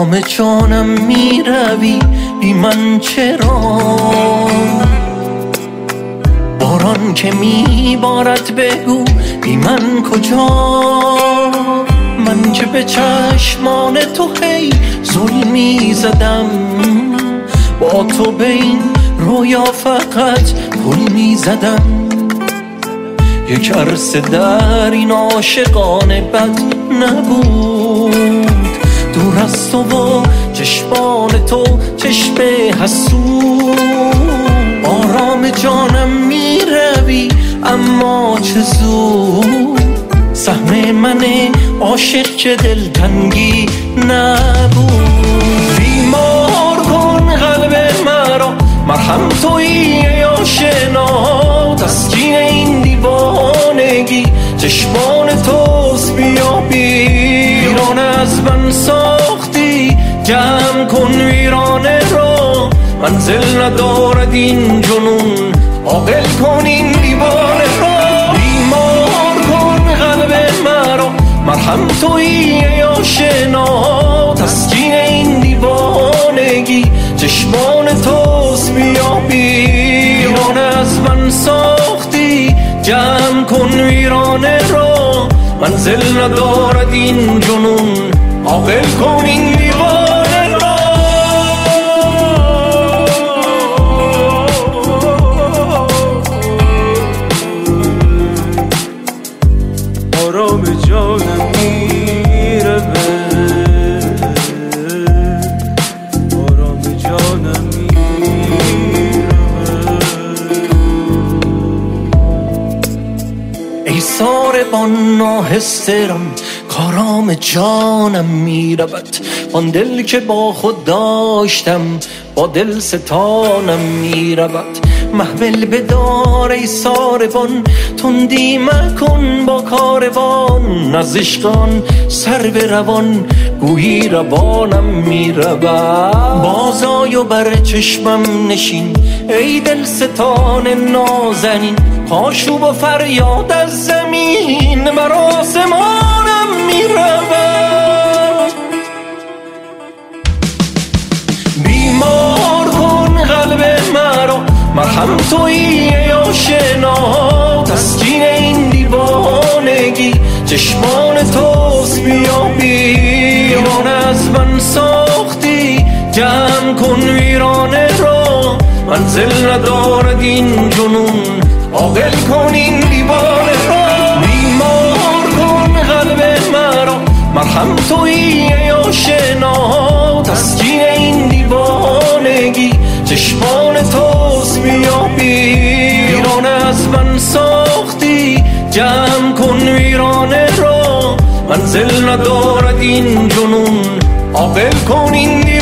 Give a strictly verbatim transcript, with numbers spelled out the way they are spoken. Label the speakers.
Speaker 1: آرام جانم می روی بی من چرا؟ باران که می بارد بگو بی من کجا؟ من که به چشمان تو هی ظلمی زدم، با تو به این رویا فقط پل می زدم. یک عرصه در این عاشقان بد نبود، دور از تو و چشمان تو چشم حسود. آرام جانم می روی اما چه زود، سهم من عاشق که دلتنگی نبود. بیمار کن قلب مرا، مرهم تویی یا شنا، تسکین این دیوانگی چشمان توست. بیا بیرون از من ساختی، جمع کن ویرانه را، منزل ندارد این جنون، عاقل کن این دیوانه را. بیمار کن قلب مرا، مرهم تویی یا شنا، تسکین این دیوانگی چشمان توست. بیا بیرون از من ساختی، جمع کن ویرانه را، منزل ندارد این جنون، عاقل کن این دیوانه را.
Speaker 2: آرام جانم میره، آرام جانم میره.
Speaker 1: ای ساربان ناهسترم، کارام جانم می رود. آن دل که با خود داشتم، با دل ستانم می رود. محمل بدار ای ساربان، تندی مکن با کاروان. از عشقان سر به روان، گویی روانم می رود. بازای و بر چشمم نشین ای دل ستان نازنین، آشوب و فریاد از زمین بر آسمانم می رود. بیمار کن قلب مرا، مرهم تویی یا شنا، تسکین این دیوانگی چشمان توست. بیا بیرون از من ساختی، جمع کن ویرانه را، منزل ندارد این جنون، عاقل کن این دیوانه را. بیمار کن قلب مرا، مرهم تویی یا شنا، تسکین این دیوانگی چشمان توست. بیا بیرون از من ساختی، جمع کن ویرانه را، منزل ندارد این جنون، عاقل کن این